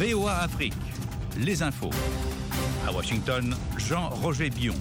VOA Afrique, les infos. À Washington, Jean-Roger Bion.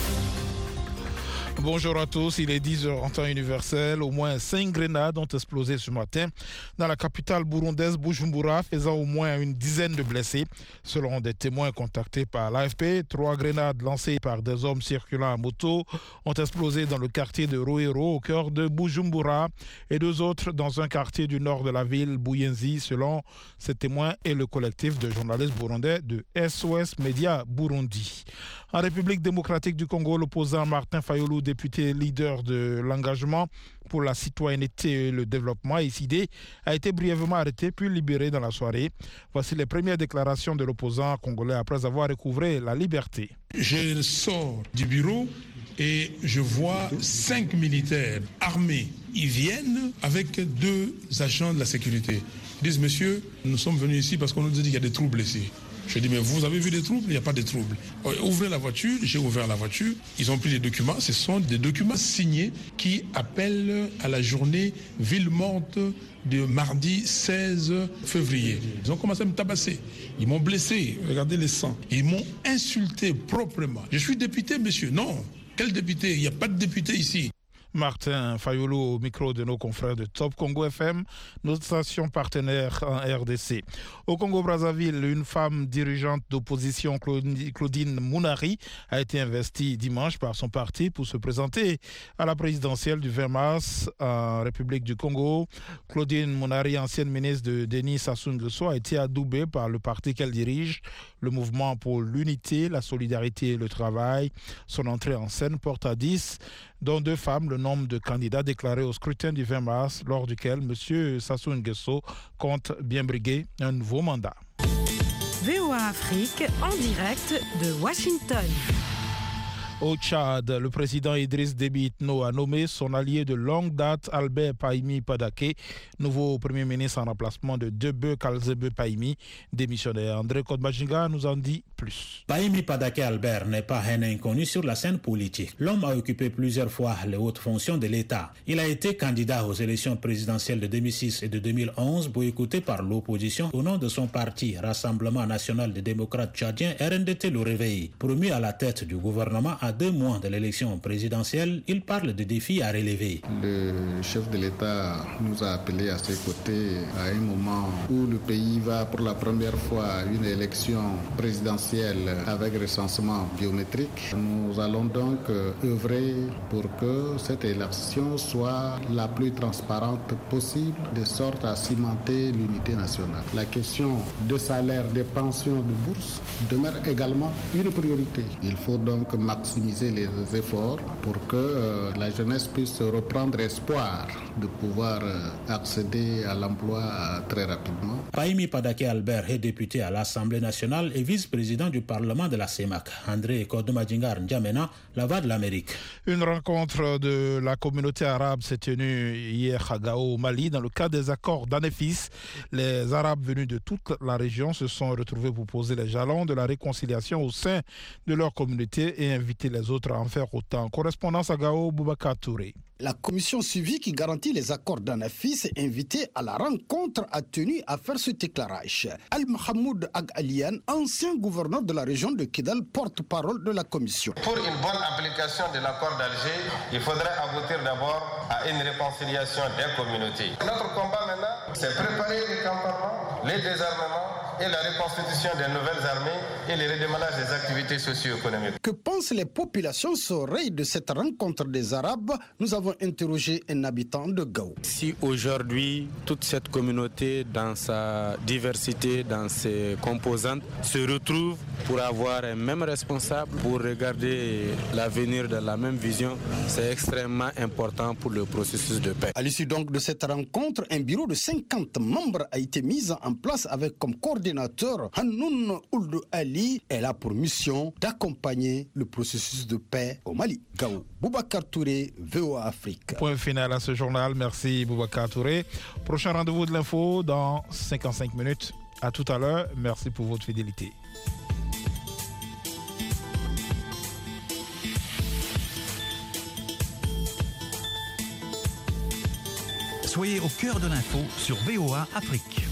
Bonjour à tous, il est 10h en temps universel. Au moins 5 grenades ont explosé ce matin dans la capitale burundaise Bujumbura, faisant au moins une dizaine de blessés. Selon des témoins contactés par l'AFP, 3 grenades lancées par des hommes circulant à moto ont explosé dans le quartier de Roero, au cœur de Bujumbura, et 2 autres dans un quartier du nord de la ville, Buyenzi, selon ces témoins et le collectif de journalistes burundais de SOS Média Burundi. En République démocratique du Congo, l'opposant Martin Fayulu, député leader de l'engagement pour la citoyenneté et le développement, ICD, a été brièvement arrêté puis libéré dans la soirée. Voici les premières déclarations de l'opposant congolais après avoir recouvré la liberté. Je sors du bureau et je vois 5 militaires armés. Ils viennent avec 2 agents de la sécurité. Ils disent, monsieur, nous sommes venus ici parce qu'on nous dit qu'il y a des troubles ici. Je dis, mais vous avez vu des troubles? Il n'y a pas de troubles. Ouvrez la voiture, j'ai ouvert la voiture. Ils ont pris les documents. Ce sont des documents signés qui appellent à la journée ville morte de mardi 16 février. Ils ont commencé à me tabasser. Ils m'ont blessé. Regardez les sangs. Ils m'ont insulté proprement. Je suis député, monsieur. Non. Quel député? Il n'y a pas de député ici. Martin Fayulu au micro de nos confrères de Top Congo FM, notre station partenaire en RDC. Au Congo-Brazzaville, une femme dirigeante d'opposition, Claudine Mounari, a été investie dimanche par son parti pour se présenter à la présidentielle du 20 mars en République du Congo. Claudine Mounari, ancienne ministre de Denis Sassou Nguesso, a été adoubée par le parti qu'elle dirige, le mouvement pour l'unité, la solidarité et le travail. Son entrée en scène porte à 10, dont 2 femmes, le nombre de candidats déclarés au scrutin du 20 mars, lors duquel M. Sassou Nguesso compte bien briguer un nouveau mandat. VOA Afrique, en direct de Washington. Au Tchad, le président Idriss Déby Itno a nommé son allié de longue date, Albert Pahimi Padaké, nouveau premier ministre en remplacement de Debe Kalzebe Pahimi, démissionnaire. André Kodbajinga nous en dit plus. Pahimi Padaké Albert n'est pas un inconnu sur la scène politique. L'homme a occupé plusieurs fois les hautes fonctions de l'État. Il a été candidat aux élections présidentielles de 2006 et de 2011, boycotté par l'opposition au nom de son parti, Rassemblement National des Démocrates Tchadiens, RNDT Le Réveil. Promu à la tête du gouvernement à 2 mois de l'élection présidentielle, il parle de défis à relever. Le chef de l'État nous a appelés à ses côtés à un moment où le pays va pour la première fois à une élection présidentielle avec recensement biométrique. Nous allons donc œuvrer pour que cette élection soit la plus transparente possible, de sorte à cimenter l'unité nationale. La question de salaire, des pensions, de bourse demeure également une priorité. Il faut donc maximiser les efforts pour que la jeunesse puisse reprendre espoir de pouvoir accéder à l'emploi très rapidement. Pahimi Padaké Albert est député à l'Assemblée nationale et vice-président du Parlement de la CEMAC. André Kodomadjingar N'Djamena, la voix de l'Amérique. Une rencontre de la communauté arabe s'est tenue hier à Gao, au Mali, dans le cadre des accords d'Anefis. Les Arabes venus de toute la région se sont retrouvés pour poser les jalons de la réconciliation au sein de leur communauté et inviter les autres à en faire autant. Correspondance à Gao, Boubacar Touré. La commission suivie qui garantit les accords d'Anafis invitée à la rencontre a tenu à faire ce éclairage. Al-Mahamoud Ag Alian, ancien gouverneur de la région de Kidal, porte-parole de la commission. Pour une bonne application de l'accord d'Alger, il faudrait aboutir d'abord à une réconciliation des communautés. Notre combat maintenant, c'est préparer les campements, les désarmements et la reconstitution des nouvelles armées et le redémarrage des activités socio-économiques. Que pensent les populations soreilles de cette rencontre des Arabes? Nous avons interrogé un habitant de Gao. Si aujourd'hui, toute cette communauté, dans sa diversité, dans ses composantes, se retrouve pour avoir un même responsable, pour regarder l'avenir dans la même vision, c'est extrêmement important pour le processus de paix. À l'issue donc de cette rencontre, un bureau de 50 membres a été mis en place avec comme coordinateur Hanoun Ould Ali. Elle a pour mission d'accompagner le processus de paix au Mali. Gao, Boubacar Touré, VOA Afrique. Point final à ce journal. Merci Boubacar Touré. Prochain rendez-vous de l'info dans 55 minutes. À tout à l'heure. Merci pour votre fidélité. Soyez au cœur de l'info sur VOA Afrique.